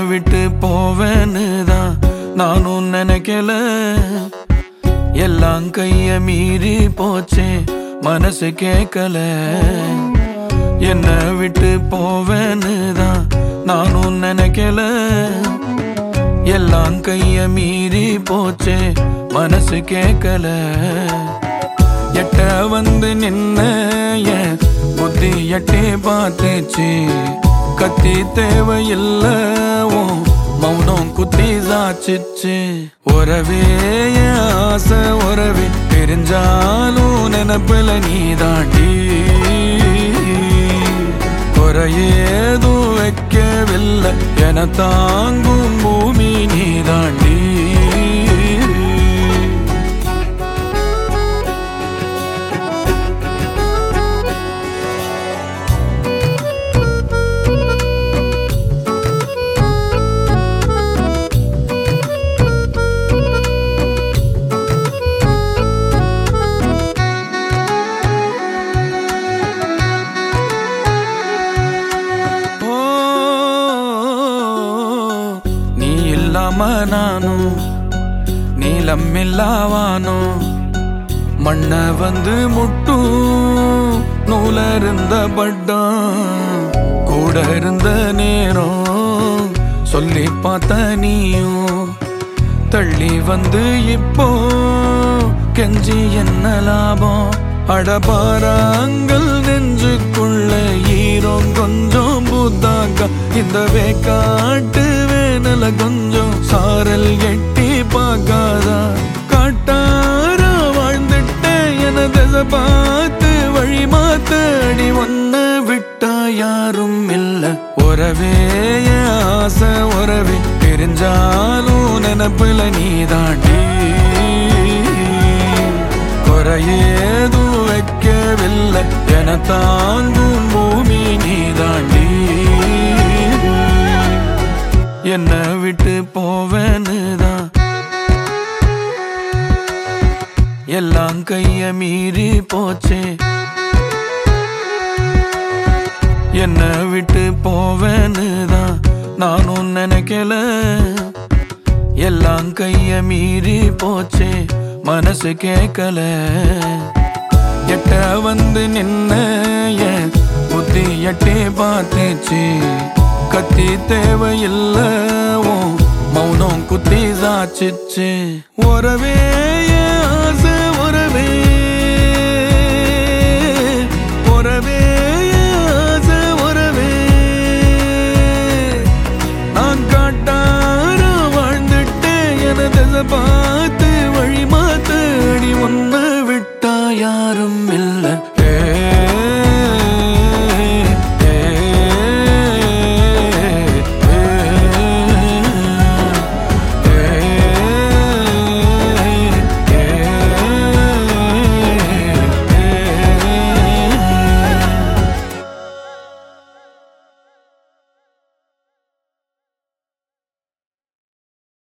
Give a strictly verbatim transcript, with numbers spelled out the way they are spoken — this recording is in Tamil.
விட்டு போவேன்னு தான் நானும் நினைக்கல. எல்லாம் கைய மீறி போச்சே மனசு கேட்கல. என்ன விட்டு போவேன்னு தான் நானும் நினைக்கல. எல்லாம் கைய மீறி போச்சே மனசு கேட்கல. எட்ட வந்து நின்ன என் புத்தி எட்டே பார்த்துச்சு. கத்தி தேவையில்ல உன் மௌனம் குத்தி சாச்சிச்சு. உறவே ஆசை உறவே தெரிஞ்சாலும் நினப்பில நீ தாண்டி. குறையேதும் வைக்கவில்லை என தாங்கும் பூமி நீ தாண்டி. நானும் நீளமில்லாவானோ மண்ண வந்து முட்டும் நூலருந்த பட்டம். கூட இருந்த நேரம் சொல்லி பார்த்த நீயும் தள்ளி வந்து இப்போ கெஞ்சி என்ன லாபம். அடபாராங்கள் நெஞ்சுக்குள்ள ஈரம் கொஞ்சம் புத்தாக்கா. இந்த வேக்காட்டு வேனல கொஞ்சம் சாரல் எட்டி பார்க்காதா. காட்டாரா வாழ்ந்துட்ட என திசை பார்த்து வழி மாத்த. அடி ஒன்ன விட்டா யாரும் இல்ல. உறவே ஆசை உறவே தெரிஞ்சாலும் நினப்புல நீ தாண்டி. குறையேதும் வைக்கவில்லை என தாங்கும் பூமி நீ தாண்டி. என்ன விட்டு போவேன்னு தான் எல்லாம் கைய மீறி போச்சே. என்ன விட்டு போவேன்னு தான் நானும் நினைக்கல. எல்லாம் கைய மீறி போச்சே மனசு கேட்கல. எட்ட வந்து நின்ன என் புத்தி எட்டே பார்த்துச்சு. கத்தி தேவையில்ல உன் மௌனம் குத்தி சாச்சிச்சு. உறவே ஆசை உறவே உறவே ஆசை உறவே. நான் காட்டார வாழ்ந்துட்டேன் என திசை பார்த்து வழி மாத்த. அடி ஒன்ன விட்டா யாரும் இல்ல.